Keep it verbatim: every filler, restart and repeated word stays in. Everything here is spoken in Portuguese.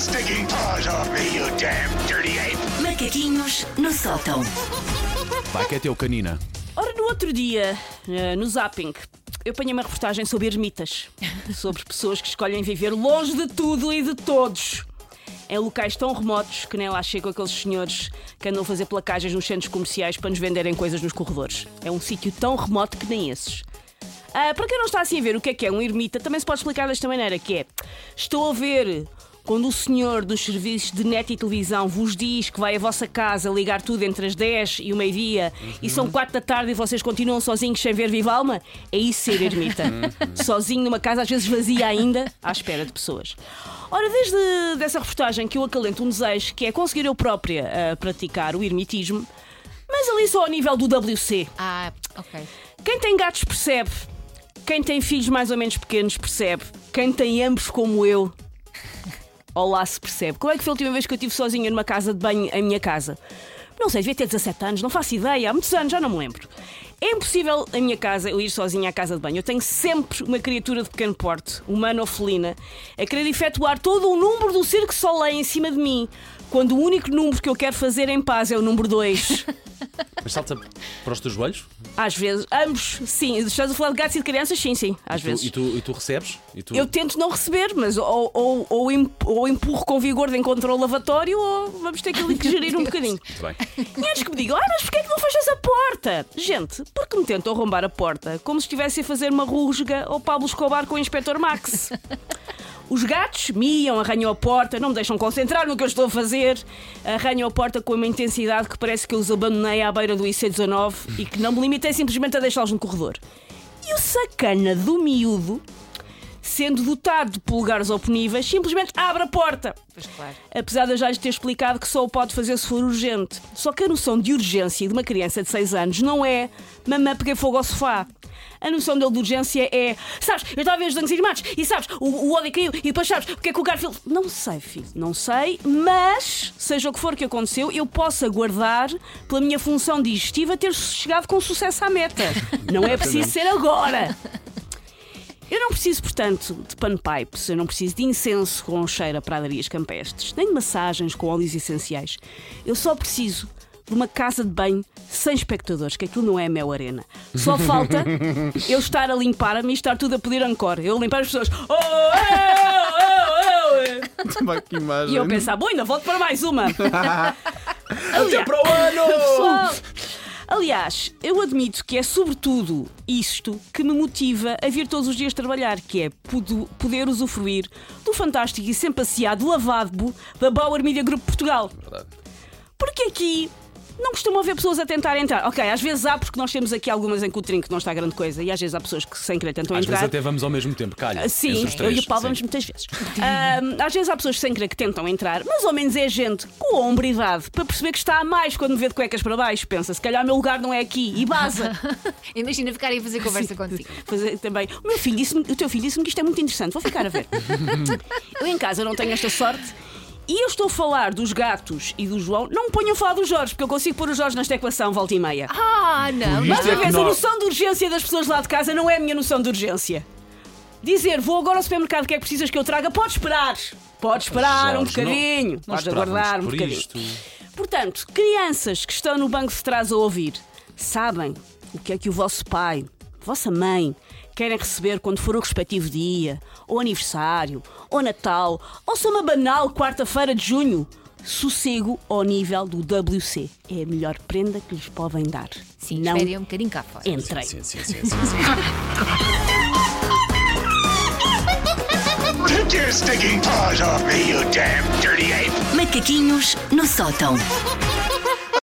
stinking paws off me, you damn dirty ape! Macaquinhos no sótão. Vai que é teu, canina. Ora, no outro dia, eh, no Zapping, eu apanhei uma reportagem sobre ermitas. Sobre pessoas que escolhem viver longe de tudo e de todos, em locais tão remotos que nem lá chegam aqueles senhores que andam a fazer placagens nos centros comerciais para nos venderem coisas nos corredores. É um sítio tão remoto que nem esses. Ah, para quem não está assim a ver o que é que é um ermita, também se pode explicar desta maneira, que é: estou a ver quando o senhor dos serviços de net e televisão vos diz que vai à vossa casa ligar tudo entre as dez e o meio-dia uhum. e são quatro da tarde e vocês continuam sozinhos sem ver viva alma. É isso ser ermita. Uhum. Sozinho numa casa, às vezes vazia ainda, à espera de pessoas. Ora, desde dessa reportagem que eu acalento um desejo, que é conseguir eu própria uh, praticar o ermitismo, mas ali só ao nível do W C. Ah, ok. Quem tem gatos percebe, quem tem filhos mais ou menos pequenos percebe, quem tem ambos como eu, olá se percebe. Qual é que foi a última vez que eu estive sozinha numa casa de banho em minha casa? Não sei, devia ter dezassete anos, não faço ideia, há muitos anos, já não me lembro. É impossível em minha casa eu ir sozinha à casa de banho. Eu tenho sempre uma criatura de pequeno porte, humana ou felina, a querer efetuar todo o número do Cirque du Soleil em cima de mim, quando o único número que eu quero fazer em paz é o número dois. Mas salta para os teus joelhos? Às vezes, ambos, sim. Estás a falar de gatos e de crianças? Sim, sim, às e tu, vezes. E tu, e tu recebes? E tu... Eu tento não receber, mas ou, ou, ou, ou empurro com vigor de encontro ao lavatório, ou vamos ter que gerir um bocadinho. Muito bem. E antes que me digam, ah, mas porquê é que não fechas a porta? Gente, porque me tentam arrombar a porta como se estivesse a fazer uma rusga ao Pablo Escobar com o Inspector Max. Os gatos miam, arranham a porta, não me deixam concentrar no que eu estou a fazer. Arranham a porta com uma intensidade que parece que eu os abandonei à beira do I C dezanove e que não me limitei simplesmente a deixá-los no corredor. E o sacana do miúdo, sendo dotado de polegares oponíveis, simplesmente abre a porta. Pois claro. Apesar de eu já lhes ter explicado que só o pode fazer se for urgente. Só que a noção de urgência de uma criança de seis anos não é mamã peguei fogo ao sofá. A noção dele de urgência é: sabes, eu estava a ver os desenhos animados e sabes, o, o Odi caiu e depois sabes, o que é que o Garfield... Não sei, filho, não sei, mas seja o que for que aconteceu, eu posso aguardar pela minha função digestiva ter chegado com sucesso à meta. Não é preciso ser agora. Eu não preciso, portanto, de panpipes, eu não preciso de incenso com cheiro a pradarias campestres, nem de massagens com óleos essenciais. Eu só preciso de uma casa de banho sem espectadores, que aquilo não é Mel Arena. Só falta eu estar a limpar-me e estar tudo a pedir encore. Eu limpar as pessoas. Oh, oh, oh, oh. Que imagem. E eu pensar, bom, ainda volto para mais uma. Até para o ano! Pessoal, aliás, eu admito que é sobretudo isto que me motiva a vir todos os dias trabalhar, que é poder usufruir do fantástico e sempre passeado lavabo da Bauer Media Group Portugal. Verdade. Porque aqui não costumam haver pessoas a tentar entrar. Ok, às vezes há, porque nós temos aqui algumas em Coutrinho que não está grande coisa, e às vezes há pessoas que sem querer tentam Às entrar. vezes até vamos ao mesmo tempo, calha. Sim, entre os eu três. e o Paulo Sim. vamos muitas vezes. um, Às vezes há pessoas sem querer que tentam entrar, mas ao menos é gente com a hombridade para perceber que está a mais quando me vê de cuecas para baixo. Pensa, se calhar o meu lugar não é aqui, e baza. Imagina ficar aí a fazer conversa Sim, contigo. fazer também. O meu filho disse-me, o teu filho disse-me que isto é muito interessante, vou ficar a ver. Eu em casa não tenho esta sorte. E eu estou a falar dos gatos e do João. Não me ponham a falar do Jorge, porque eu consigo pôr o Jorge na equação volta e meia. Ah, não. Mais Isto é uma que vez, a nós- noção de urgência das pessoas lá de casa não é a minha noção de urgência. Dizer, vou agora ao supermercado, o que é que precisas que eu traga? Pode esperar. Pode esperar um Jorge, não- bocadinho. nós Pode aguardar um esperávamos por bocadinho. isto. Portanto, crianças que estão no banco de trás a ouvir, sabem o que é que o vosso pai, a vossa mãe, querem receber quando for o respectivo dia, ou aniversário, ou Natal, ou só uma banal quarta-feira de junho. Sossego ao nível do W C. É a melhor prenda que lhes podem dar. Sim, não esperem um bocadinho cá fora. entrem. Sim, sim, sim, sim, sim. Take your stinking paws off me, you damn dirty ape! Macaquinhos no sótão.